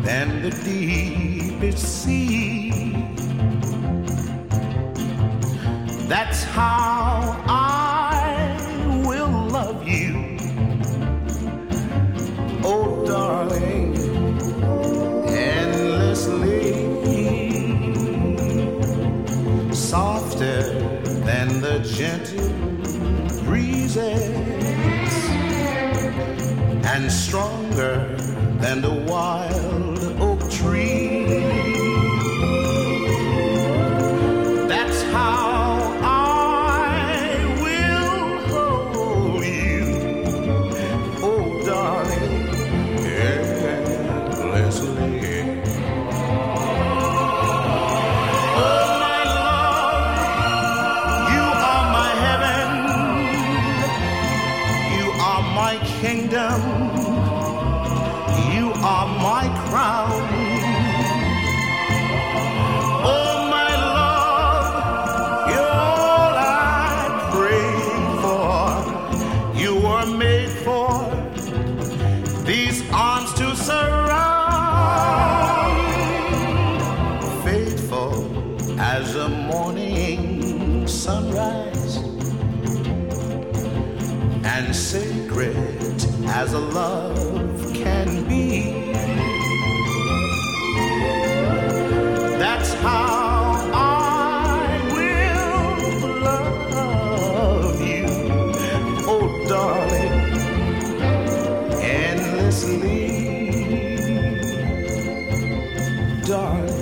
than the deepest sea. That's how I will love you, oh darling, endlessly. Softer than the gentle breezes, and stronger than the wild oak tree. That's how I will hold you, oh darling, endlessly. Oh my love, you are my heaven, you are my kingdom, you are my crown. Oh my love, you're all I pray for. You were made for these arms to surround. Faithful as a morning sunrise, and sacred as a love can be. That's how I will love you, oh darling, endlessly, darling.